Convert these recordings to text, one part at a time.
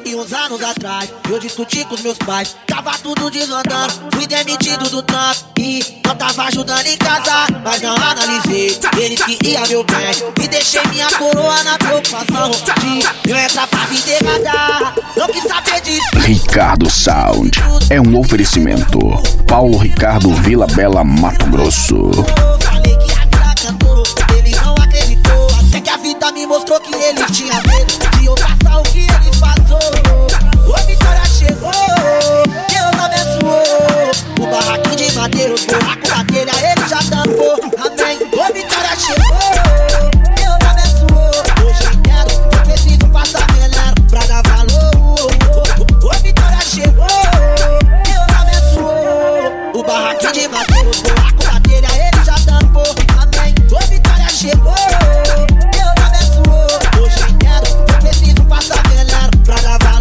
E uns anos atrás, eu discuti com os meus pais. Tava tudo desandando, fui demitido do trampo. E não tava ajudando em casa, mas não analisei. Eles queriam meu bem, e deixei minha coroa na preocupação de eu entrar pra vida errada. Não quis saber disso. Ricardo Sound é um oferecimento Paulo Ricardo, Vila Bela, Mato Grosso. Falei que a vida cantou, ele não acreditou. Até que a vida me mostrou que ele tinha medo de eu passar o que ele passou. A vitória chegou, Deus abençoou. O barraquinho de madeira, o buraco da telha, ele já tampou. Amém. A vitória chegou, Deus abençoou. Hoje eu quero, eu preciso passar veneno pra dar valor. A vitória chegou, Deus abençoou. O barraquinho de madeira, o buraco da telha, ele já tampou. Amém. A vitória chegou, Deus abençoou. Hoje eu quero, eu preciso passar veneno pra dar valor.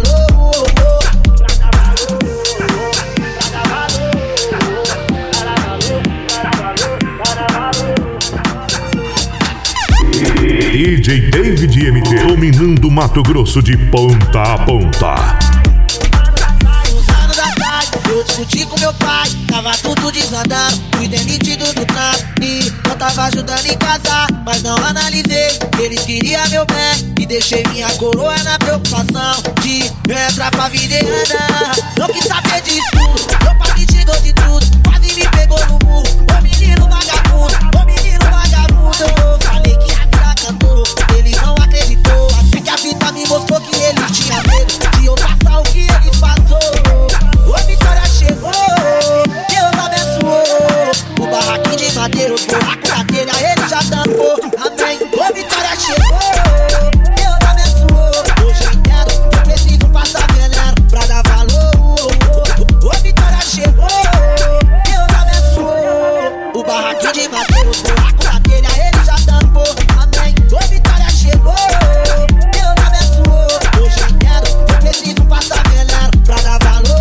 DJ David MT, dominando Mato Grosso de ponta a ponta. Uns anos atrás, eu discuti com meu pai. Tava tudo desandando, fui demitido do trampo. E não tava ajudando em casa, mas não analisei. Eles queriam meu bem, e deixei minha coroa na preocupação de eu entrar pra vida errada. Não quis saber disso tudo, meu pai me xingou de tudo, quase me pegou no murro. Ô menino vagabundo, ô menino vagabundo. Falei que a vida cantou, ele não acreditou. Até que a vida me mostrou que ele tinha medo de eu passar o que ele passou. A vitória chegou, Deus abençoou. O barraquinho de madeira, o buraco da telha, ele já tampou. Amém. A vitória chegou, Deus abençoou. Hoje eu quero, eu preciso passar veneno pra dar valor. A vitória chegou, Deus abençoou. O barraquinho de madeira, o buraco da telha, ele já tampou. Amém. A vitória chegou, Deus abençoou. Hoje eu quero, eu preciso passar veneno pra dar valor.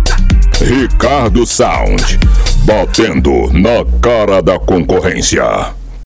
Ricardo Sound, batendo na cara da concorrência.